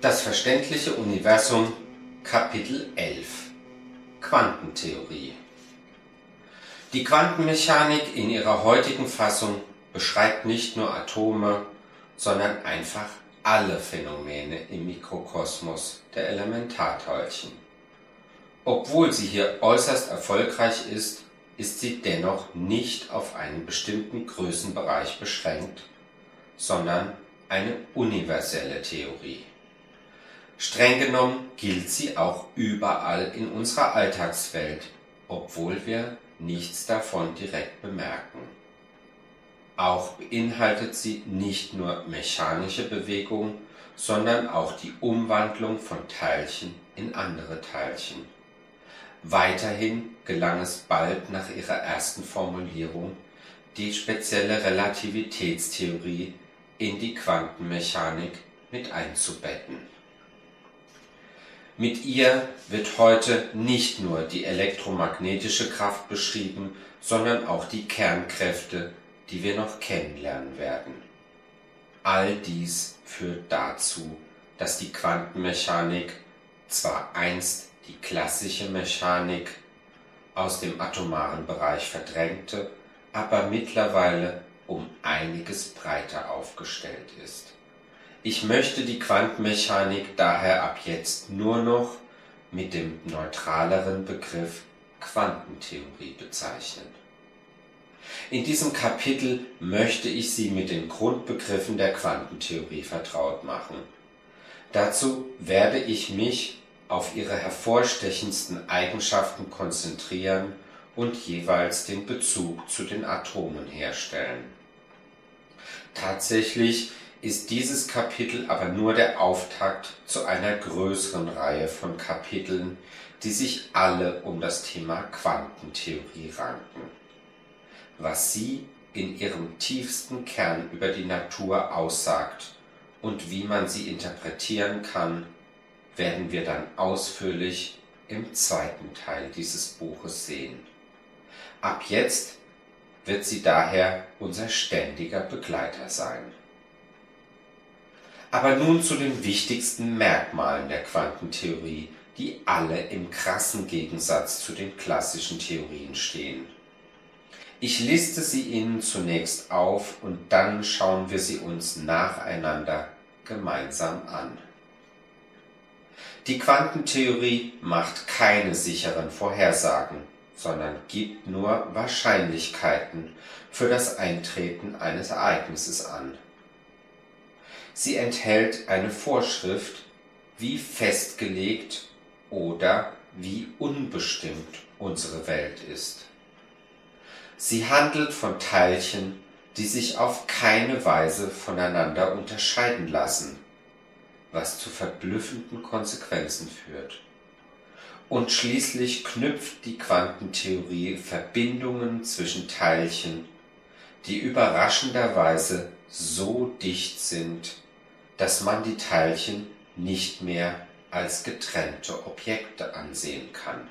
Das verständliche Universum, Kapitel 11 Quantentheorie. Die Quantenmechanik in ihrer heutigen Fassung beschreibt nicht nur Atome, sondern einfach alle Phänomene im Mikrokosmos der Elementarteilchen. Obwohl sie hier äußerst erfolgreich ist, ist sie dennoch nicht auf einen bestimmten Größenbereich beschränkt, sondern eine universelle Theorie. Streng genommen gilt sie auch überall in unserer Alltagswelt, obwohl wir nichts davon direkt bemerken. Auch beinhaltet sie nicht nur mechanische Bewegung, sondern auch die Umwandlung von Teilchen in andere Teilchen. Weiterhin gelang es bald nach ihrer ersten Formulierung, die spezielle Relativitätstheorie in die Quantenmechanik mit einzubetten. Mit ihr wird heute nicht nur die elektromagnetische Kraft beschrieben, sondern auch die Kernkräfte, die wir noch kennenlernen werden. All dies führt dazu, dass die Quantenmechanik zwar einst die klassische Mechanik aus dem atomaren Bereich verdrängte, aber mittlerweile um einiges breiter aufgestellt ist. Ich möchte die Quantenmechanik daher ab jetzt nur noch mit dem neutraleren Begriff Quantentheorie bezeichnen. In diesem Kapitel möchte ich Sie mit den Grundbegriffen der Quantentheorie vertraut machen. Dazu werde ich mich auf ihre hervorstechendsten Eigenschaften konzentrieren und jeweils den Bezug zu den Atomen herstellen. Tatsächlich ist dieses Kapitel aber nur der Auftakt zu einer größeren Reihe von Kapiteln, die sich alle um das Thema Quantentheorie ranken. Was sie in ihrem tiefsten Kern über die Natur aussagt und wie man sie interpretieren kann, werden wir dann ausführlich im zweiten Teil dieses Buches sehen. Ab jetzt wird sie daher unser ständiger Begleiter sein. Aber nun zu den wichtigsten Merkmalen der Quantentheorie, die alle im krassen Gegensatz zu den klassischen Theorien stehen. Ich liste sie Ihnen zunächst auf und dann schauen wir sie uns nacheinander gemeinsam an. Die Quantentheorie macht keine sicheren Vorhersagen, sondern gibt nur Wahrscheinlichkeiten für das Eintreten eines Ereignisses an. Sie enthält eine Vorschrift, wie festgelegt oder wie unbestimmt unsere Welt ist. Sie handelt von Teilchen, die sich auf keine Weise voneinander unterscheiden lassen, was zu verblüffenden Konsequenzen führt. Und schließlich knüpft die Quantentheorie Verbindungen zwischen Teilchen, die überraschenderweise so dicht sind, dass man die Teilchen nicht mehr als getrennte Objekte ansehen kann.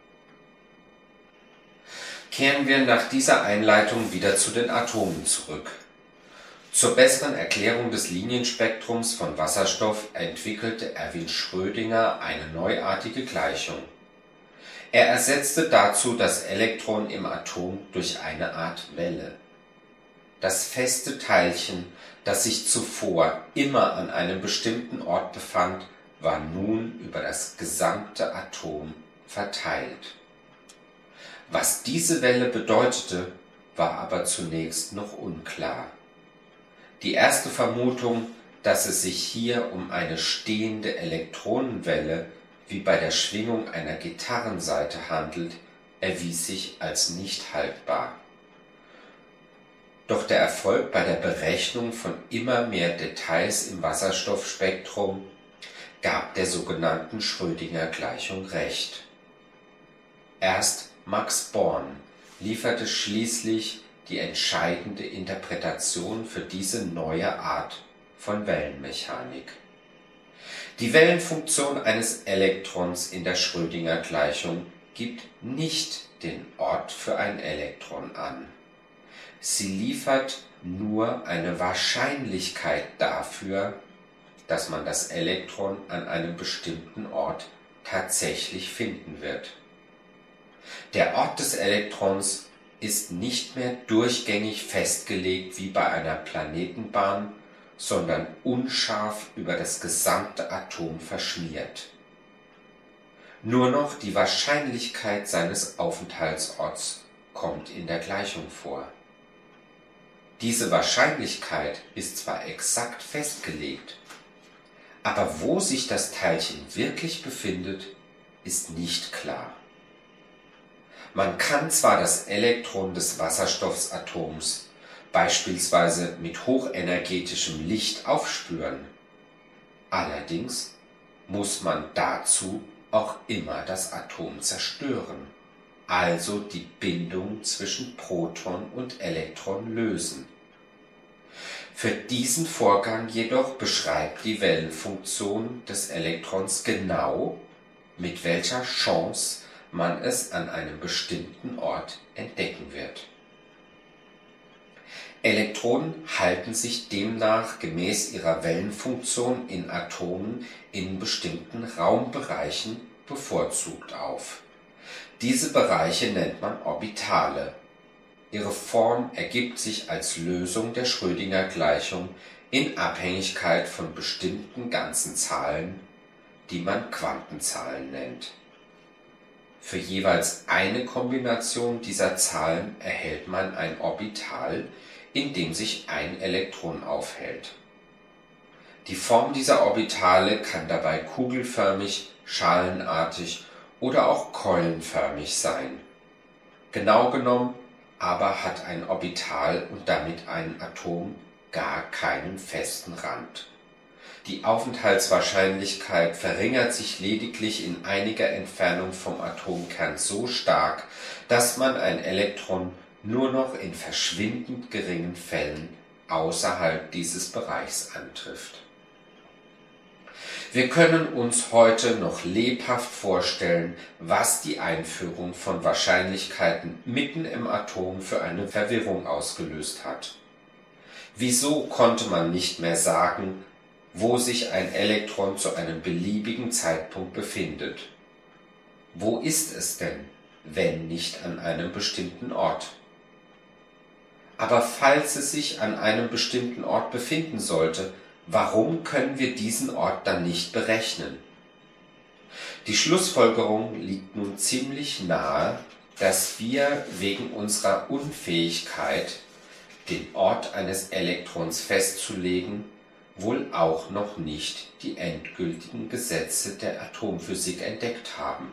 Kehren wir nach dieser Einleitung wieder zu den Atomen zurück. Zur besseren Erklärung des Linienspektrums von Wasserstoff entwickelte Erwin Schrödinger eine neuartige Gleichung. Er ersetzte dazu das Elektron im Atom durch eine Art Welle. Das feste Teilchen, das sich zuvor immer an einem bestimmten Ort befand, war nun über das gesamte Atom verteilt. Was diese Welle bedeutete, war aber zunächst noch unklar. Die erste Vermutung, dass es sich hier um eine stehende Elektronenwelle wie bei der Schwingung einer Gitarrensaite handelt, erwies sich als nicht haltbar. Doch der Erfolg bei der Berechnung von immer mehr Details im Wasserstoffspektrum gab der sogenannten Schrödinger-Gleichung recht. Erst Max Born lieferte schließlich die entscheidende Interpretation für diese neue Art von Wellenmechanik. Die Wellenfunktion eines Elektrons in der Schrödinger-Gleichung gibt nicht den Ort für ein Elektron an. Sie liefert nur eine Wahrscheinlichkeit dafür, dass man das Elektron an einem bestimmten Ort tatsächlich finden wird. Der Ort des Elektrons ist nicht mehr durchgängig festgelegt wie bei einer Planetenbahn, sondern unscharf über das gesamte Atom verschmiert. Nur noch die Wahrscheinlichkeit seines Aufenthaltsorts kommt in der Gleichung vor. Diese Wahrscheinlichkeit ist zwar exakt festgelegt, aber wo sich das Teilchen wirklich befindet, ist nicht klar. Man kann zwar das Elektron des Wasserstoffatoms beispielsweise mit hochenergetischem Licht aufspüren, allerdings muss man dazu auch immer das Atom zerstören, also die Bindung zwischen Proton und Elektron lösen. Für diesen Vorgang jedoch beschreibt die Wellenfunktion des Elektrons genau, mit welcher Chance man es an einem bestimmten Ort entdecken wird. Elektronen halten sich demnach gemäß ihrer Wellenfunktion in Atomen in bestimmten Raumbereichen bevorzugt auf. Diese Bereiche nennt man Orbitale. Ihre Form ergibt sich als Lösung der Schrödinger-Gleichung in Abhängigkeit von bestimmten ganzen Zahlen, die man Quantenzahlen nennt. Für jeweils eine Kombination dieser Zahlen erhält man ein Orbital, in dem sich ein Elektron aufhält. Die Form dieser Orbitale kann dabei kugelförmig, schalenartig oder auch keulenförmig sein. Genau genommen aber hat ein Orbital und damit ein Atom gar keinen festen Rand. Die Aufenthaltswahrscheinlichkeit verringert sich lediglich in einiger Entfernung vom Atomkern so stark, dass man ein Elektron nur noch in verschwindend geringen Fällen außerhalb dieses Bereichs antrifft. Wir können uns heute noch lebhaft vorstellen, was die Einführung von Wahrscheinlichkeiten mitten im Atom für eine Verwirrung ausgelöst hat. Wieso konnte man nicht mehr sagen, wo sich ein Elektron zu einem beliebigen Zeitpunkt befindet? Wo ist es denn, wenn nicht an einem bestimmten Ort? Aber falls es sich an einem bestimmten Ort befinden sollte, warum können wir diesen Ort dann nicht berechnen? Die Schlussfolgerung liegt nun ziemlich nahe, dass wir wegen unserer Unfähigkeit, den Ort eines Elektrons festzulegen, wohl auch noch nicht die endgültigen Gesetze der Atomphysik entdeckt haben.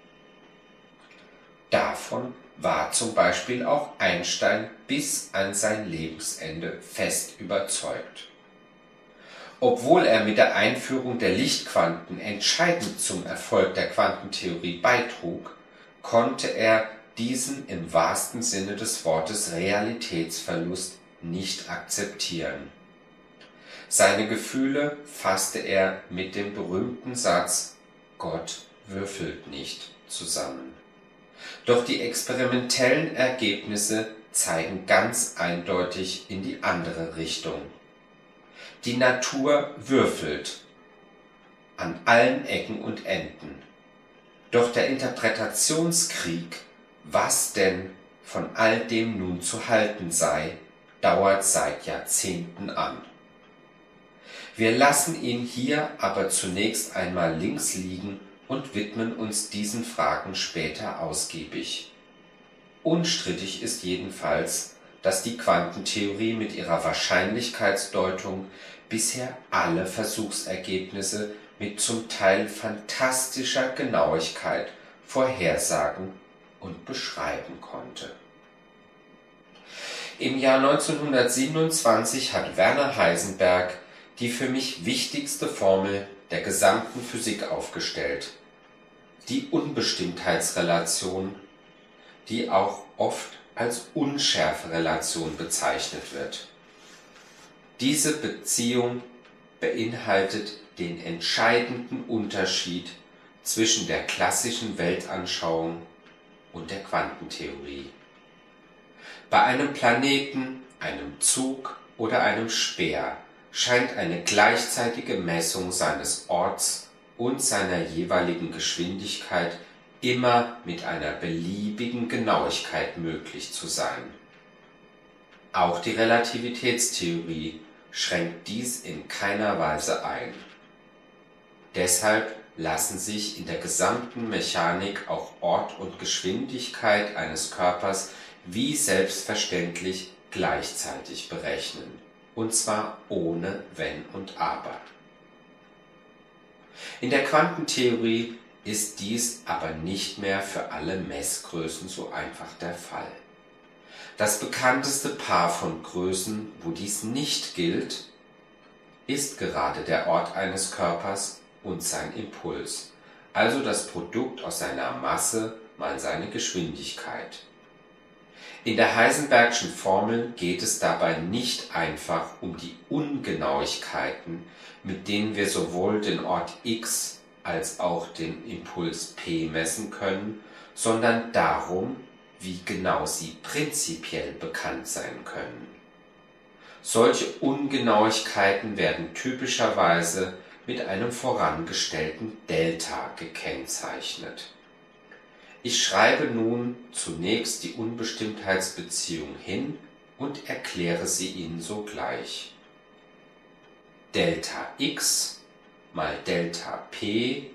Davon war zum Beispiel auch Einstein bis an sein Lebensende fest überzeugt. Obwohl er mit der Einführung der Lichtquanten entscheidend zum Erfolg der Quantentheorie beitrug, konnte er diesen im wahrsten Sinne des Wortes Realitätsverlust nicht akzeptieren. Seine Gefühle fasste er mit dem berühmten Satz „Gott würfelt nicht" zusammen. Doch die experimentellen Ergebnisse zeigen ganz eindeutig in die andere Richtung. Die Natur würfelt an allen Ecken und Enden. Doch der Interpretationskrieg, was denn von all dem nun zu halten sei, dauert seit Jahrzehnten an. Wir lassen ihn hier aber zunächst einmal links liegen und widmen uns diesen Fragen später ausgiebig. Unstrittig ist jedenfalls, dass die Quantentheorie mit ihrer Wahrscheinlichkeitsdeutung bisher alle Versuchsergebnisse mit zum Teil fantastischer Genauigkeit vorhersagen und beschreiben konnte. Im Jahr 1927 hat Werner Heisenberg die für mich wichtigste Formel der gesamten Physik aufgestellt, die Unbestimmtheitsrelation, die auch oft als Unschärferelation bezeichnet wird. Diese Beziehung beinhaltet den entscheidenden Unterschied zwischen der klassischen Weltanschauung und der Quantentheorie. Bei einem Planeten, einem Zug oder einem Speer scheint eine gleichzeitige Messung seines Orts und seiner jeweiligen Geschwindigkeit immer mit einer beliebigen Genauigkeit möglich zu sein. Auch die Relativitätstheorie schränkt dies in keiner Weise ein. Deshalb lassen sich in der gesamten Mechanik auch Ort und Geschwindigkeit eines Körpers wie selbstverständlich gleichzeitig berechnen, und zwar ohne Wenn und Aber. In der Quantentheorie ist dies aber nicht mehr für alle Messgrößen so einfach der Fall. Das bekannteste Paar von Größen, wo dies nicht gilt, ist gerade der Ort eines Körpers und sein Impuls, also das Produkt aus seiner Masse mal seine Geschwindigkeit. In der Heisenbergschen Formel geht es dabei nicht einfach um die Ungenauigkeiten, mit denen wir sowohl den Ort x als auch den Impuls p messen können, sondern darum, wie genau sie prinzipiell bekannt sein können. Solche Ungenauigkeiten werden typischerweise mit einem vorangestellten Delta gekennzeichnet. Ich schreibe nun zunächst die Unbestimmtheitsbeziehung hin und erkläre sie Ihnen sogleich. Delta x mal Delta p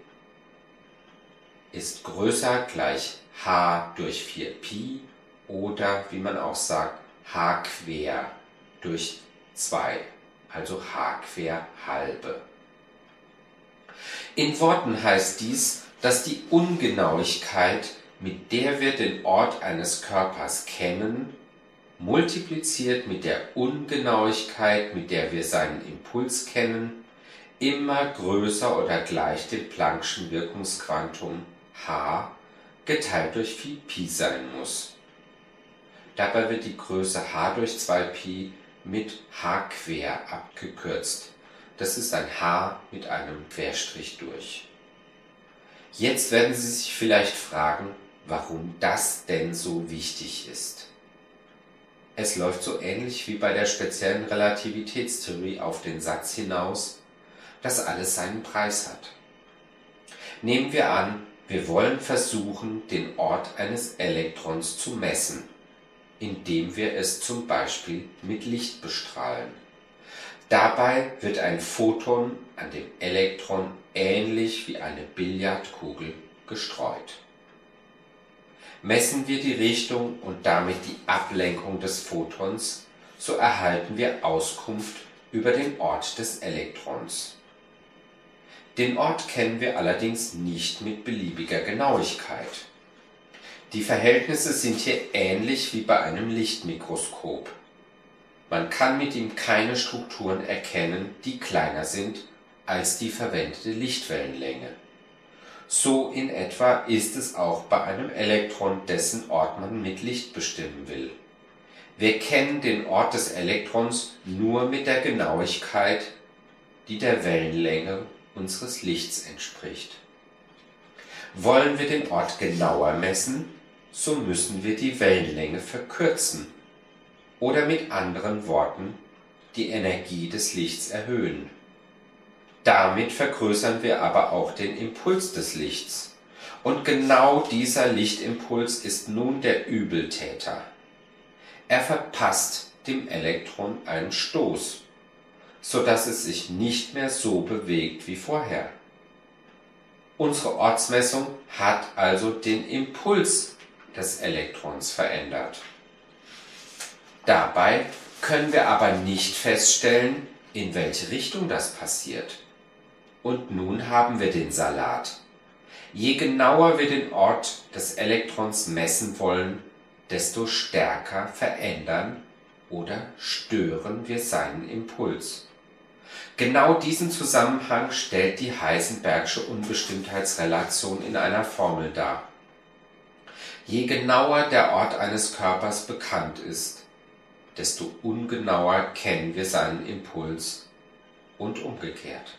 ist größer gleich h durch 4pi oder, wie man auch sagt, h quer durch 2, also h quer halbe. In Worten heißt dies, dass die Ungenauigkeit, mit der wir den Ort eines Körpers kennen, multipliziert mit der Ungenauigkeit, mit der wir seinen Impuls kennen, immer größer oder gleich dem Planck'schen Wirkungsquantum h geteilt durch 4pi sein muss. Dabei wird die Größe h durch 2pi mit h quer abgekürzt. Das ist ein h mit einem Querstrich durch. Jetzt werden Sie sich vielleicht fragen, warum das denn so wichtig ist. Es läuft so ähnlich wie bei der speziellen Relativitätstheorie auf den Satz hinaus, dass alles seinen Preis hat. Nehmen wir an, wir wollen versuchen, den Ort eines Elektrons zu messen, indem wir es zum Beispiel mit Licht bestrahlen. Dabei wird ein Photon an dem Elektron ähnlich wie eine Billardkugel gestreut. Messen wir die Richtung und damit die Ablenkung des Photons, so erhalten wir Auskunft über den Ort des Elektrons. Den Ort kennen wir allerdings nicht mit beliebiger Genauigkeit. Die Verhältnisse sind hier ähnlich wie bei einem Lichtmikroskop. Man kann mit ihm keine Strukturen erkennen, die kleiner sind als die verwendete Lichtwellenlänge. So in etwa ist es auch bei einem Elektron, dessen Ort man mit Licht bestimmen will. Wir kennen den Ort des Elektrons nur mit der Genauigkeit, die der Wellenlänge unseres Lichts entspricht. Wollen wir den Ort genauer messen, so müssen wir die Wellenlänge verkürzen oder mit anderen Worten die Energie des Lichts erhöhen. Damit vergrößern wir aber auch den Impuls des Lichts. Und genau dieser Lichtimpuls ist nun der Übeltäter. Er verpasst dem Elektron einen Stoß, sodass es sich nicht mehr so bewegt wie vorher. Unsere Ortsmessung hat also den Impuls des Elektrons verändert. Dabei können wir aber nicht feststellen, in welche Richtung das passiert. Und nun haben wir den Salat. Je genauer wir den Ort des Elektrons messen wollen, desto stärker verändern oder stören wir seinen Impuls. Genau diesen Zusammenhang stellt die Heisenbergsche Unbestimmtheitsrelation in einer Formel dar. Je genauer der Ort eines Körpers bekannt ist, desto ungenauer kennen wir seinen Impuls und umgekehrt.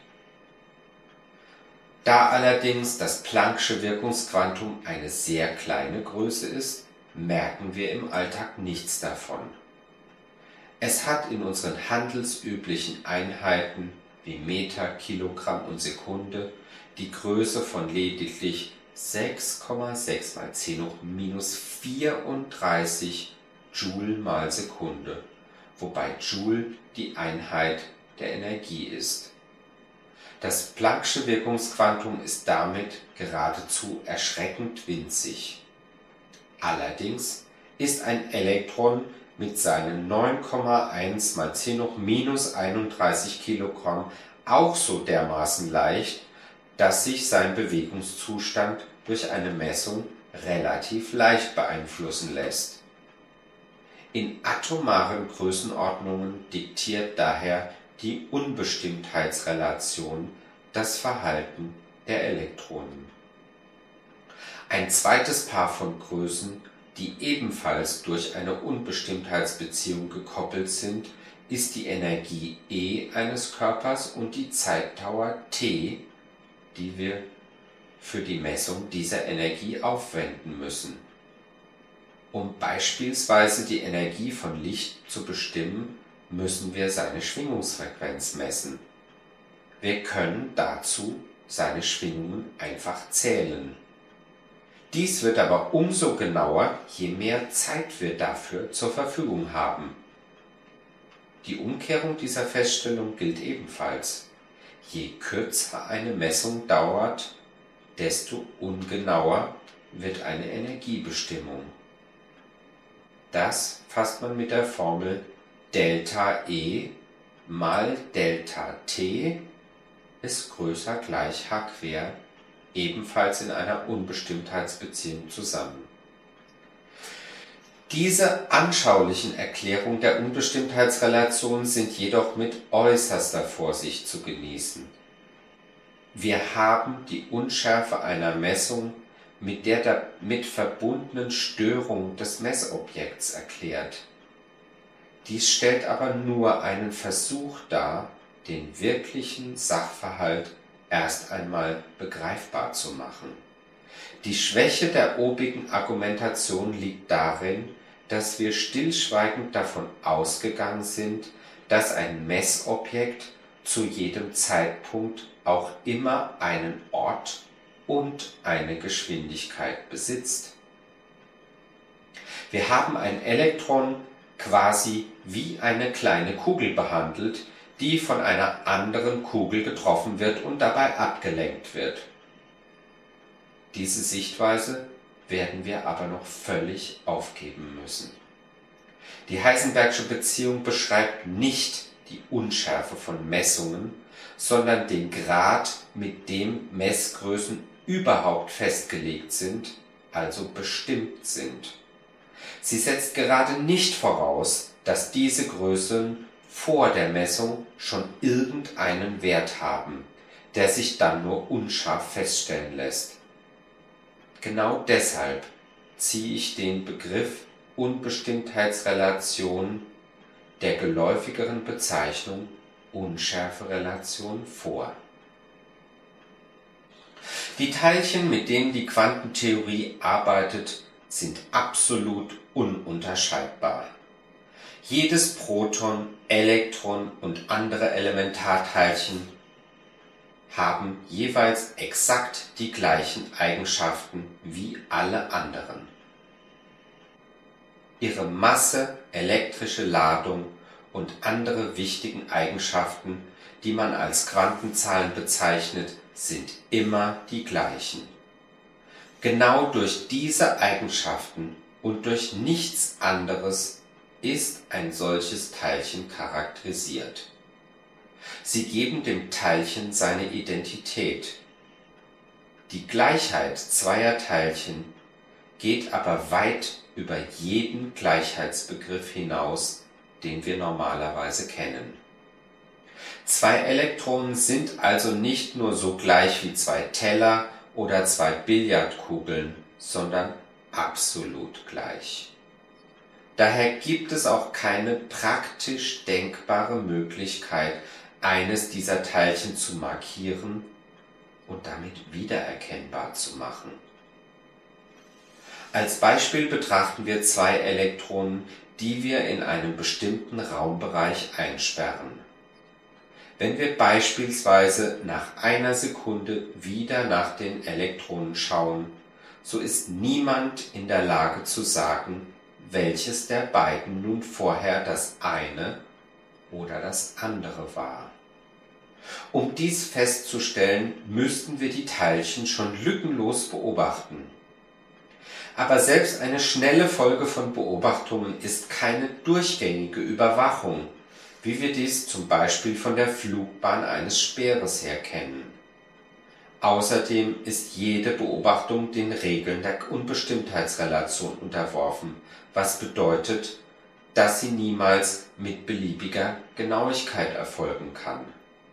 Da allerdings das Planck'sche Wirkungsquantum eine sehr kleine Größe ist, merken wir im Alltag nichts davon. Es hat in unseren handelsüblichen Einheiten wie Meter, Kilogramm und Sekunde die Größe von lediglich 6,6 mal 10 hoch minus 34 Joule mal Sekunde, wobei Joule die Einheit der Energie ist. Das Plancksche Wirkungsquantum ist damit geradezu erschreckend winzig. Allerdings ist ein Elektron mit seinen 9,1 mal 10 hoch minus 31 Kilogramm auch so dermaßen leicht, dass sich sein Bewegungszustand durch eine Messung relativ leicht beeinflussen lässt. In atomaren Größenordnungen diktiert daher die Unbestimmtheitsrelation das Verhalten der Elektronen. Ein zweites Paar von Größen, die ebenfalls durch eine Unbestimmtheitsbeziehung gekoppelt sind, ist die Energie E eines Körpers und die Zeitdauer T, die wir für die Messung dieser Energie aufwenden müssen. Um beispielsweise die Energie von Licht zu bestimmen, müssen wir seine Schwingungsfrequenz messen. Wir können dazu seine Schwingungen einfach zählen. Dies wird aber umso genauer, je mehr Zeit wir dafür zur Verfügung haben. Die Umkehrung dieser Feststellung gilt ebenfalls. Je kürzer eine Messung dauert, desto ungenauer wird eine Energiebestimmung. Das fasst man mit der Formel Delta E mal Delta T ist größer gleich h quer, ebenfalls in einer Unbestimmtheitsbeziehung zusammen. Diese anschaulichen Erklärungen der Unbestimmtheitsrelation sind jedoch mit äußerster Vorsicht zu genießen. Wir haben die Unschärfe einer Messung mit der damit verbundenen Störung des Messobjekts erklärt. Dies stellt aber nur einen Versuch dar, den wirklichen Sachverhalt erst einmal begreifbar zu machen. Die Schwäche der obigen Argumentation liegt darin, dass wir stillschweigend davon ausgegangen sind, dass ein Messobjekt zu jedem Zeitpunkt auch immer einen Ort und eine Geschwindigkeit besitzt. Wir haben ein Elektron quasi wie eine kleine Kugel behandelt, die von einer anderen Kugel getroffen wird und dabei abgelenkt wird. Diese Sichtweise werden wir aber noch völlig aufgeben müssen. Die Heisenbergsche Beziehung beschreibt nicht die Unschärfe von Messungen, sondern den Grad, mit dem Messgrößen überhaupt festgelegt sind, also bestimmt sind. Sie setzt gerade nicht voraus, dass diese Größen vor der Messung schon irgendeinen Wert haben, der sich dann nur unscharf feststellen lässt. Genau deshalb ziehe ich den Begriff Unbestimmtheitsrelation der geläufigeren Bezeichnung Unschärferelation vor. Die Teilchen, mit denen die Quantentheorie arbeitet, sind absolut ununterscheidbar. Jedes Proton, Elektron und andere Elementarteilchen haben jeweils exakt die gleichen Eigenschaften wie alle anderen. Ihre Masse, elektrische Ladung und andere wichtigen Eigenschaften, die man als Quantenzahlen bezeichnet, sind immer die gleichen. Genau durch diese Eigenschaften und durch nichts anderes ist ein solches Teilchen charakterisiert. Sie geben dem Teilchen seine Identität. Die Gleichheit zweier Teilchen geht aber weit über jeden Gleichheitsbegriff hinaus, den wir normalerweise kennen. Zwei Elektronen sind also nicht nur so gleich wie zwei Teller oder zwei Billardkugeln, sondern absolut gleich. Daher gibt es auch keine praktisch denkbare Möglichkeit, eines dieser Teilchen zu markieren und damit wiedererkennbar zu machen. Als Beispiel betrachten wir zwei Elektronen, die wir in einem bestimmten Raumbereich einsperren. Wenn wir beispielsweise nach einer Sekunde wieder nach den Elektronen schauen, so ist niemand in der Lage zu sagen, welches der beiden nun vorher das eine oder das andere war. Um dies festzustellen, müssten wir die Teilchen schon lückenlos beobachten. Aber selbst eine schnelle Folge von Beobachtungen ist keine durchgängige Überwachung, wie wir dies zum Beispiel von der Flugbahn eines Speeres her kennen. Außerdem ist jede Beobachtung den Regeln der Unbestimmtheitsrelation unterworfen, was bedeutet, dass sie niemals mit beliebiger Genauigkeit erfolgen kann.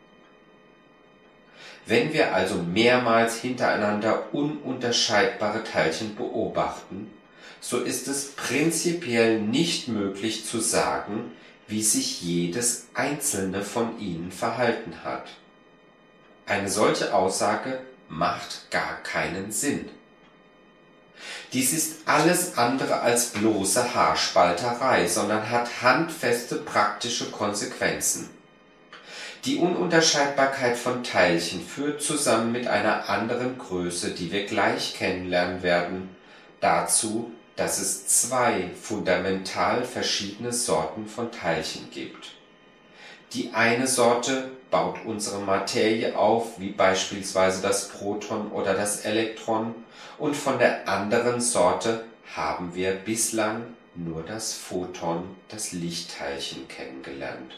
Wenn wir also mehrmals hintereinander ununterscheidbare Teilchen beobachten, so ist es prinzipiell nicht möglich zu sagen, wie sich jedes einzelne von ihnen verhalten hat. Eine solche Aussage macht gar keinen Sinn. Dies ist alles andere als bloße Haarspalterei, sondern hat handfeste praktische Konsequenzen. Die Ununterscheidbarkeit von Teilchen führt zusammen mit einer anderen Größe, die wir gleich kennenlernen werden, dazu, dass es zwei fundamental verschiedene Sorten von Teilchen gibt. Die eine Sorte baut unsere Materie auf, wie beispielsweise das Proton oder das Elektron, und von der anderen Sorte haben wir bislang nur das Photon, das Lichtteilchen, kennengelernt.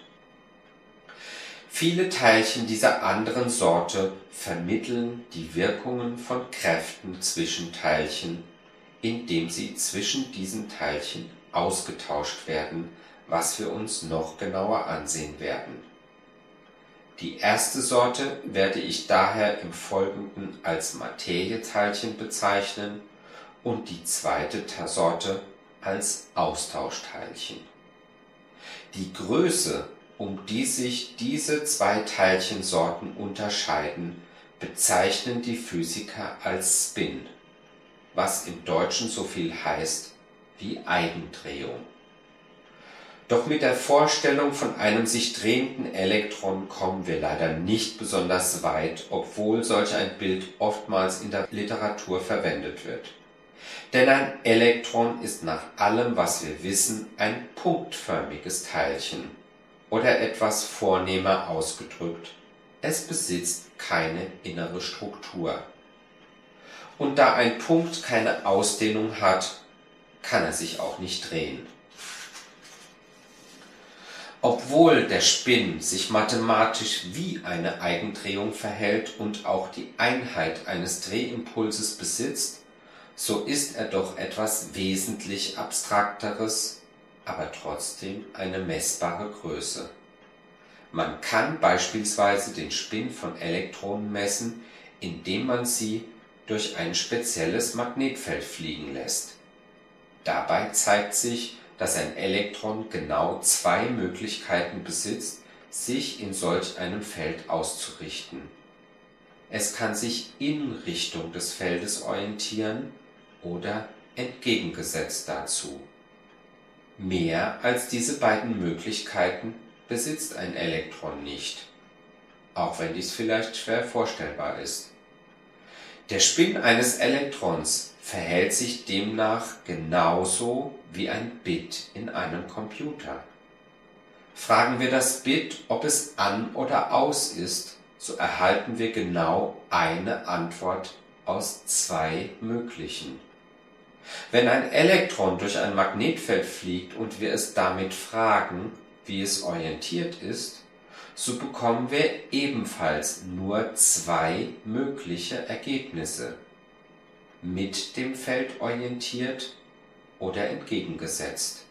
Viele Teilchen dieser anderen Sorte vermitteln die Wirkungen von Kräften zwischen Teilchen, indem sie zwischen diesen Teilchen ausgetauscht werden, was wir uns noch genauer ansehen werden. Die erste Sorte werde ich daher im Folgenden als Materieteilchen bezeichnen und die zweite Sorte als Austauschteilchen. Die Größe, um die sich diese zwei Teilchensorten unterscheiden, bezeichnen die Physiker als Spin, was im Deutschen so viel heißt wie Eigendrehung. Doch mit der Vorstellung von einem sich drehenden Elektron kommen wir leider nicht besonders weit, obwohl solch ein Bild oftmals in der Literatur verwendet wird. Denn ein Elektron ist nach allem, was wir wissen, ein punktförmiges Teilchen oder etwas vornehmer ausgedrückt, es besitzt keine innere Struktur. Und da ein Punkt keine Ausdehnung hat, kann er sich auch nicht drehen. Obwohl der Spin sich mathematisch wie eine Eigendrehung verhält und auch die Einheit eines Drehimpulses besitzt, so ist er doch etwas wesentlich Abstrakteres, aber trotzdem eine messbare Größe. Man kann beispielsweise den Spin von Elektronen messen, indem man sie durch ein spezielles Magnetfeld fliegen lässt. Dabei zeigt sich, dass ein Elektron genau zwei Möglichkeiten besitzt, sich in solch einem Feld auszurichten. Es kann sich in Richtung des Feldes orientieren oder entgegengesetzt dazu. Mehr als diese beiden Möglichkeiten besitzt ein Elektron nicht, auch wenn dies vielleicht schwer vorstellbar ist. Der Spin eines Elektrons verhält sich demnach genauso wie ein Bit in einem Computer. Fragen wir das Bit, ob es an oder aus ist, so erhalten wir genau eine Antwort aus zwei möglichen. Wenn ein Elektron durch ein Magnetfeld fliegt und wir es damit fragen, wie es orientiert ist, so bekommen wir ebenfalls nur zwei mögliche Ergebnisse: mit dem Feld orientiert oder entgegengesetzt.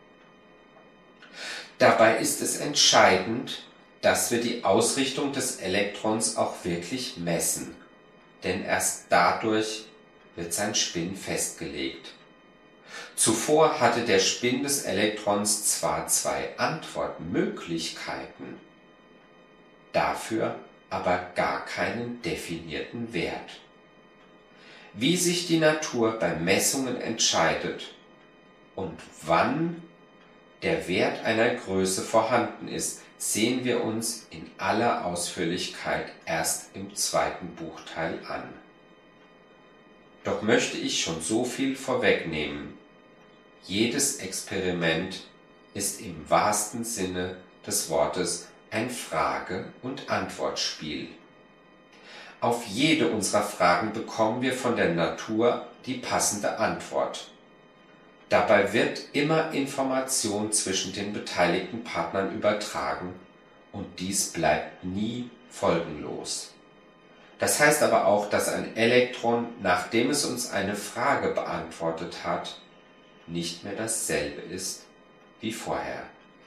Dabei ist es entscheidend, dass wir die Ausrichtung des Elektrons auch wirklich messen, denn erst dadurch wird sein Spin festgelegt. Zuvor hatte der Spin des Elektrons zwar zwei Antwortmöglichkeiten, dafür aber gar keinen definierten Wert. Wie sich die Natur bei Messungen entscheidet und wann der Wert einer Größe vorhanden ist, sehen wir uns in aller Ausführlichkeit erst im zweiten Buchteil an. Doch möchte ich schon so viel vorwegnehmen: Jedes Experiment ist im wahrsten Sinne des Wortes ein Frage- und Antwortspiel. Auf jede unserer Fragen bekommen wir von der Natur die passende Antwort. Dabei wird immer Information zwischen den beteiligten Partnern übertragen und dies bleibt nie folgenlos. Das heißt aber auch, dass ein Elektron, nachdem es uns eine Frage beantwortet hat, nicht mehr dasselbe ist wie vorher.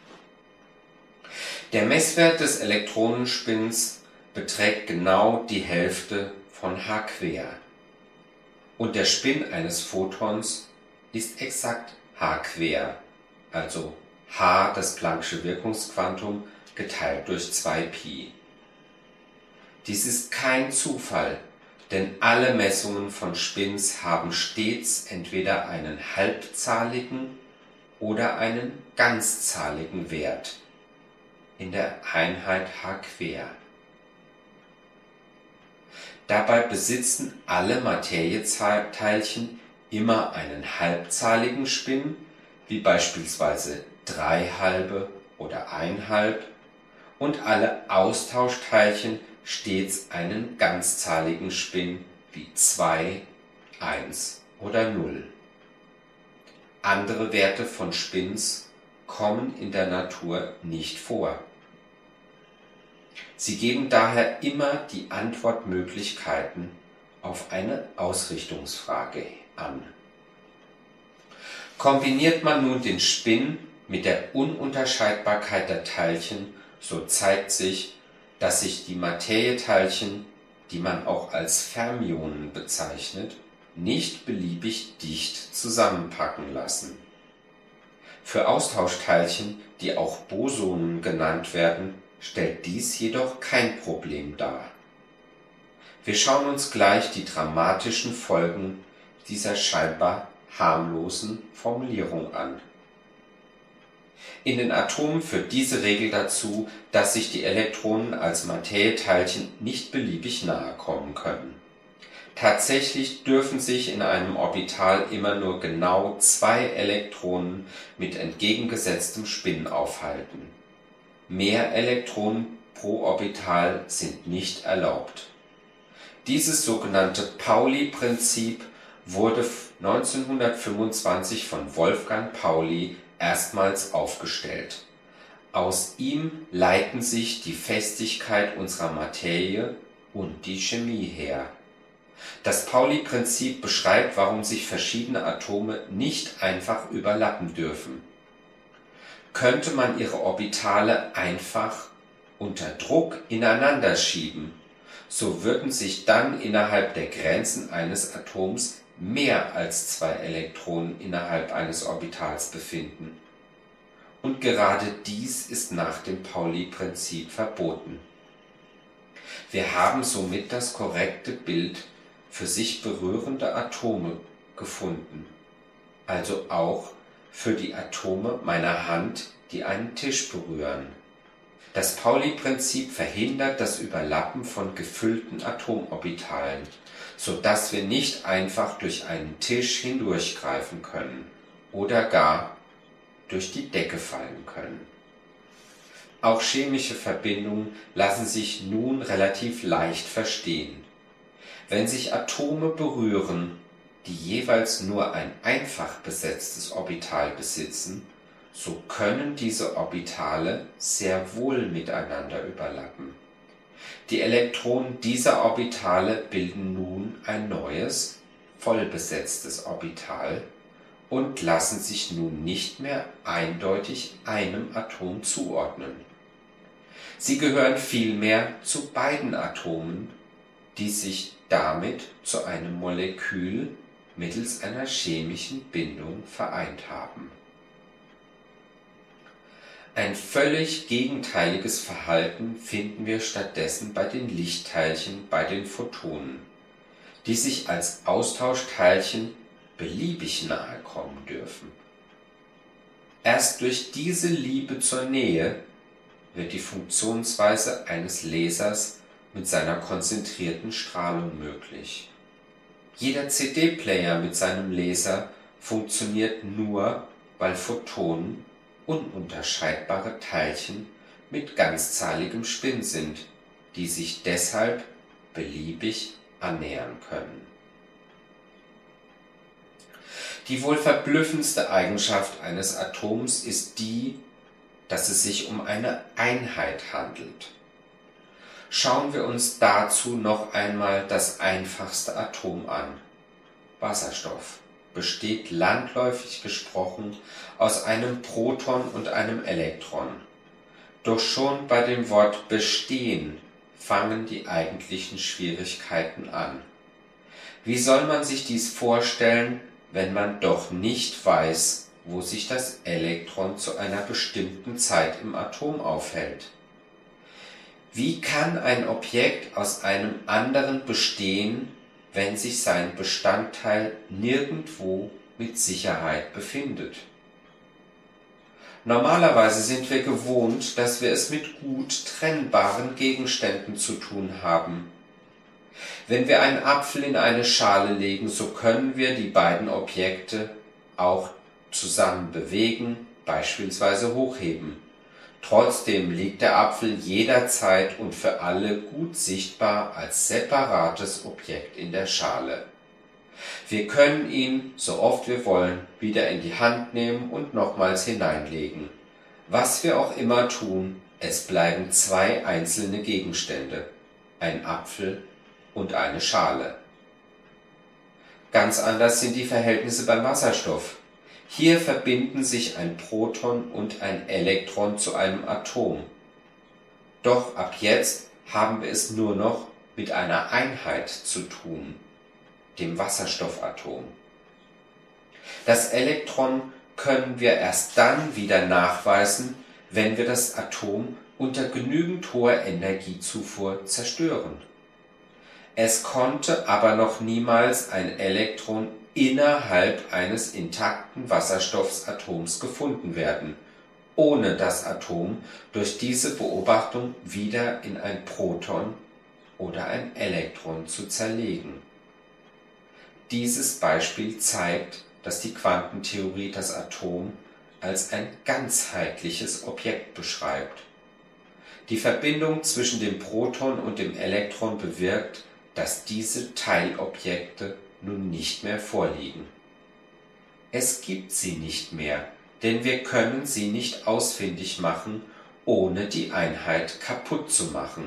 Der Messwert des Elektronenspins beträgt genau die Hälfte von h². Und der Spin eines Photons ist exakt h², also h, das Planck'sche Wirkungsquantum, geteilt durch 2π. Dies ist kein Zufall, denn alle Messungen von Spins haben stets entweder einen halbzahligen oder einen ganzzahligen Wert in der Einheit h². Dabei besitzen alle Materieteilchen immer einen halbzahligen Spin, wie beispielsweise 3/2 oder 1/2, und alle Austauschteilchen stets einen ganzzahligen Spin, wie 2, 1 oder 0. Andere Werte von Spins kommen in der Natur nicht vor. Sie geben daher immer die Antwortmöglichkeiten auf eine Ausrichtungsfrage an. Kombiniert man nun den Spin mit der Ununterscheidbarkeit der Teilchen, so zeigt sich, dass sich die Materieteilchen, die man auch als Fermionen bezeichnet, nicht beliebig dicht zusammenpacken lassen. Für Austauschteilchen, die auch Bosonen genannt werden, stellt dies jedoch kein Problem dar. Wir schauen uns gleich die dramatischen Folgen dieser scheinbar harmlosen Formulierung an. In den Atomen führt diese Regel dazu, dass sich die Elektronen als Materieteilchen nicht beliebig nahe kommen können. Tatsächlich dürfen sich in einem Orbital immer nur genau 2 Elektronen mit entgegengesetztem Spin aufhalten. Mehr Elektronen pro Orbital sind nicht erlaubt. Dieses sogenannte Pauli-Prinzip wurde 1925 von Wolfgang Pauli erstmals aufgestellt. Aus ihm leiten sich die Festigkeit unserer Materie und die Chemie her. Das Pauli-Prinzip beschreibt, warum sich verschiedene Atome nicht einfach überlappen dürfen. Könnte man ihre Orbitale einfach unter Druck ineinander schieben, so würden sich dann innerhalb der Grenzen eines Atoms mehr als 2 Elektronen innerhalb eines Orbitals befinden. Und gerade dies ist nach dem Pauli-Prinzip verboten. Wir haben somit das korrekte Bild für sich berührende Atome gefunden, also auch für die Atome meiner Hand, die einen Tisch berühren. Das Pauli-Prinzip verhindert das Überlappen von gefüllten Atomorbitalen, sodass wir nicht einfach durch einen Tisch hindurchgreifen können oder gar durch die Decke fallen können. Auch chemische Verbindungen lassen sich nun relativ leicht verstehen. Wenn sich Atome berühren, die jeweils nur ein einfach besetztes Orbital besitzen, so können diese Orbitale sehr wohl miteinander überlappen. Die Elektronen dieser Orbitale bilden nun ein neues, vollbesetztes Orbital und lassen sich nun nicht mehr eindeutig einem Atom zuordnen. Sie gehören vielmehr zu beiden Atomen, die sich damit zu einem Molekül mittels einer chemischen Bindung vereint haben. Ein völlig gegenteiliges Verhalten finden wir stattdessen bei den Lichtteilchen, bei den Photonen, die sich als Austauschteilchen beliebig nahe kommen dürfen. Erst durch diese Liebe zur Nähe wird die Funktionsweise eines Lasers mit seiner konzentrierten Strahlung möglich. Jeder CD-Player mit seinem Laser funktioniert nur, weil Photonen ununterscheidbare Teilchen mit ganzzahligem Spin sind, die sich deshalb beliebig annähern können. Die wohl verblüffendste Eigenschaft eines Atoms ist die, dass es sich um eine Einheit handelt. Schauen wir uns dazu noch einmal das einfachste Atom an. Wasserstoff besteht landläufig gesprochen aus einem Proton und einem Elektron. Doch schon bei dem Wort bestehen fangen die eigentlichen Schwierigkeiten an. Wie soll man sich dies vorstellen, wenn man doch nicht weiß, wo sich das Elektron zu einer bestimmten Zeit im Atom aufhält? Wie kann ein Objekt aus einem anderen bestehen, wenn sich sein Bestandteil nirgendwo mit Sicherheit befindet? Normalerweise sind wir gewohnt, dass wir es mit gut trennbaren Gegenständen zu tun haben. Wenn wir einen Apfel in eine Schale legen, so können wir die beiden Objekte auch zusammen bewegen, beispielsweise hochheben. Trotzdem liegt der Apfel jederzeit und für alle gut sichtbar als separates Objekt in der Schale. Wir können ihn, so oft wir wollen, wieder in die Hand nehmen und nochmals hineinlegen. Was wir auch immer tun, es bleiben zwei einzelne Gegenstände, ein Apfel und eine Schale. Ganz anders sind die Verhältnisse beim Wasserstoff. Hier verbinden sich ein Proton und ein Elektron zu einem Atom. Doch ab jetzt haben wir es nur noch mit einer Einheit zu tun, dem Wasserstoffatom. Das Elektron können wir erst dann wieder nachweisen, wenn wir das Atom unter genügend hoher Energiezufuhr zerstören. Es konnte aber noch niemals ein Elektron innerhalb eines intakten Wasserstoffatoms gefunden werden, ohne das Atom durch diese Beobachtung wieder in ein Proton oder ein Elektron zu zerlegen. Dieses Beispiel zeigt, dass die Quantentheorie das Atom als ein ganzheitliches Objekt beschreibt. Die Verbindung zwischen dem Proton und dem Elektron bewirkt, dass diese Teilobjekte nun nicht mehr vorliegen. Es gibt sie nicht mehr, denn wir können sie nicht ausfindig machen, ohne die Einheit kaputt zu machen.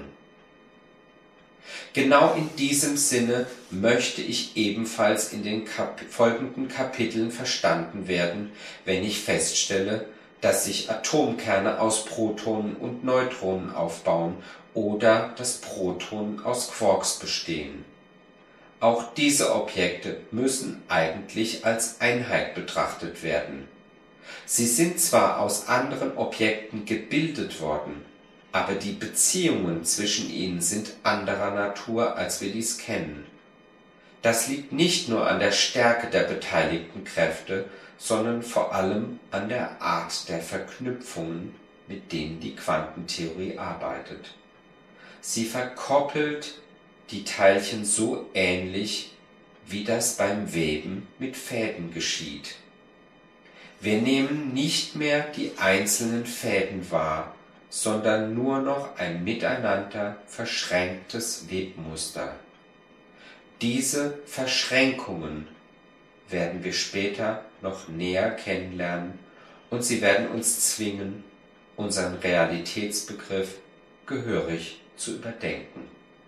Genau in diesem Sinne möchte ich ebenfalls in den folgenden Kapiteln verstanden werden, wenn ich feststelle, dass sich Atomkerne aus Protonen und Neutronen aufbauen oder dass Protonen aus Quarks bestehen. Auch diese Objekte müssen eigentlich als Einheit betrachtet werden. Sie sind zwar aus anderen Objekten gebildet worden, aber die Beziehungen zwischen ihnen sind anderer Natur, als wir dies kennen. Das liegt nicht nur an der Stärke der beteiligten Kräfte, sondern vor allem an der Art der Verknüpfungen, mit denen die Quantentheorie arbeitet. Sie verkoppelt die Teilchen so ähnlich, wie das beim Weben mit Fäden geschieht. Wir nehmen nicht mehr die einzelnen Fäden wahr, sondern nur noch ein miteinander verschränktes Webmuster. Diese Verschränkungen werden wir später noch näher kennenlernen und sie werden uns zwingen, unseren Realitätsbegriff gehörig zu überdenken.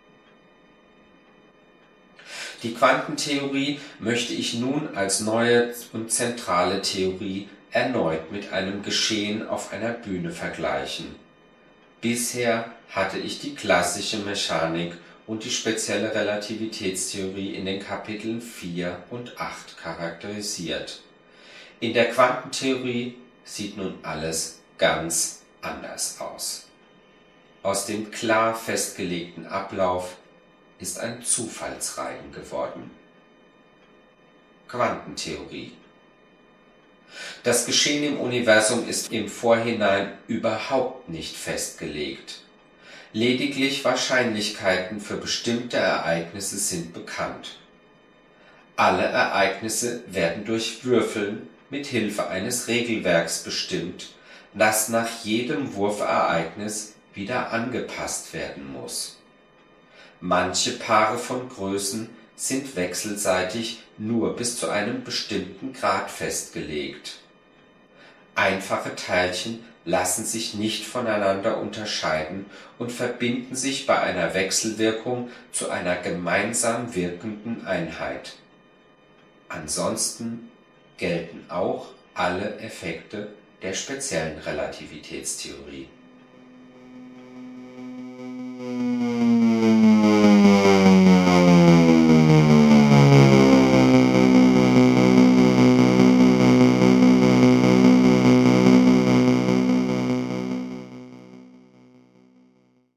Die Quantentheorie möchte ich nun als neue und zentrale Theorie erneut mit einem Geschehen auf einer Bühne vergleichen. Bisher hatte ich die klassische Mechanik und die spezielle Relativitätstheorie in den Kapiteln 4 und 8 charakterisiert. In der Quantentheorie sieht nun alles ganz anders aus. Aus dem klar festgelegten Ablauf ist ein Zufallsreigen geworden. Quantentheorie. Das Geschehen im Universum ist im Vorhinein überhaupt nicht festgelegt. Lediglich Wahrscheinlichkeiten für bestimmte Ereignisse sind bekannt. Alle Ereignisse werden durch Würfeln mit Hilfe eines Regelwerks bestimmt, das nach jedem Wurfereignis wieder angepasst werden muss. Manche Paare von Größen sind wechselseitig nur bis zu einem bestimmten Grad festgelegt. Einfache Teilchen lassen sich nicht voneinander unterscheiden und verbinden sich bei einer Wechselwirkung zu einer gemeinsam wirkenden Einheit. Ansonsten gelten auch alle Effekte der speziellen Relativitätstheorie.